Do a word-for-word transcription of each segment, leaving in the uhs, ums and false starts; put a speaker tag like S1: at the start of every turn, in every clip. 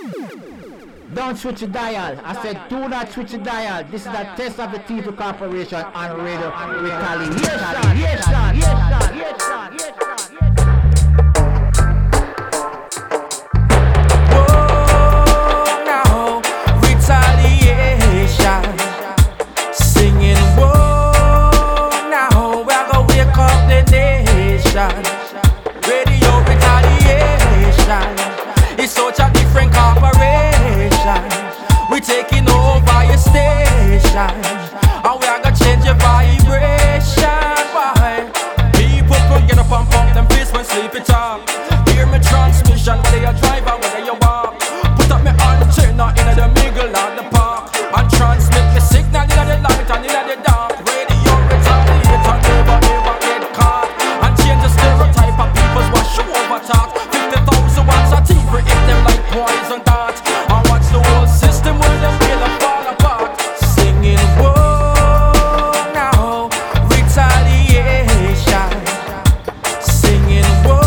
S1: Don't switch the dial. I said do not switch the dial. This is a test of the T two Corporation on radio retaliation. Yes, sir. Yes, sir. Yes, sir. Yes, sir.
S2: Whoa, now retaliation. Singing, whoa, now we're gonna wake up the nation. Radio retaliation. It's such a different corporation. We taking over your station, and we are gonna change your vibration. Why? People come get up and pump them fists when sleep it off. Hear me transmission, whether you drive or whether you walk. Put up me antenna in the middle of the park and transmit me signal in the light and in the dark. Radio retaliator never ever get caught and change the stereotype of people's what show over talk. Fifty thousand watts of T V hit them like poison darts. And watch the whole system where them will fall apart. Singing, whoa, now retaliation. Singing,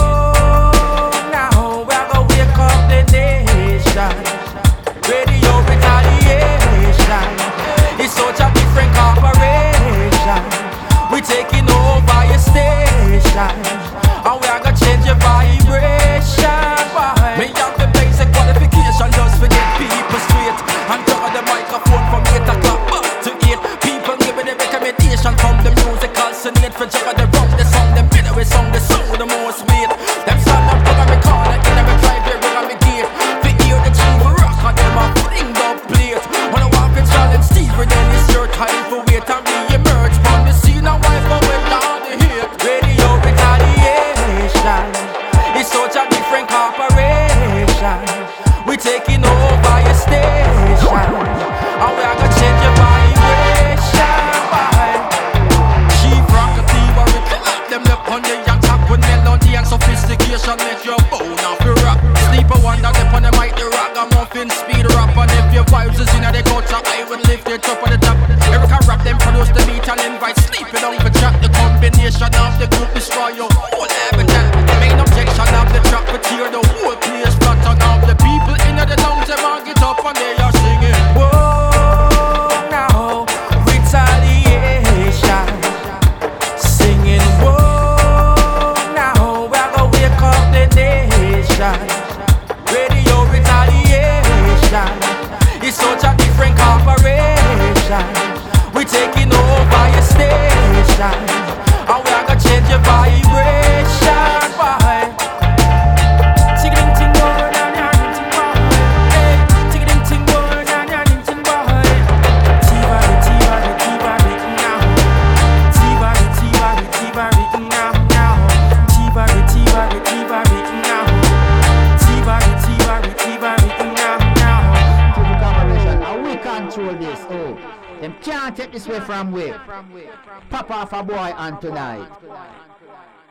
S2: whoa, now we're gonna wake up the nation. Radio retaliation. It's such a different corporation. We taking over your station, and we are gonna change your vibration. Why? Me have the basic qualification just to get people straight. And juggle the microphone from eight o'clock back to eight. People give me the recommendation from the musical senate. For juggle the rock, the song, the middle, the song, the song with the most weight. Them stand up, plug on me corner, in every drive, they ring on me gate. We hear the chief rock, and them a fling up plate. When I walk in Charlie and Steve, then it's your time for wait and re-emerge from the scene and wipe away all the hate. Radio retaliation. It's such a different corporation. We taking over your station, and we are gonna change your vibration. Why? Chief Rocketeer, we kill up them left on the young top with melody and sophistication. Make your bone off your rock. Sleeper wonder dip on the mic, the ragamuffin speed rap. And if your vibes is in the culture, I will lift it up on the top. Erica rap them produce the beat and invite sleeping on the chat. The combination of the group destroy your whole habitat. The main objection of the track will tear the whole place flat. And all the people in the lounge them all get up and they are singing. Whoa, now retaliation. Singing, whoa, now we're gonna wake up the nation. Radio retaliation. It's such a different corporation. We taking over your station, and we are gonna change your vibration. Why? Tiggling ting boy, na na ting boy. Hey, tiggling ting boy, na na ting boy. Tiba tiba tiba now. Tiba tiba tiba now now. Tiba tiba tiba now. Tiba tiba tiba now now.
S1: T two Corporation, and we control this. Oh, them can't take this way from we. Pop off a boy on tonight.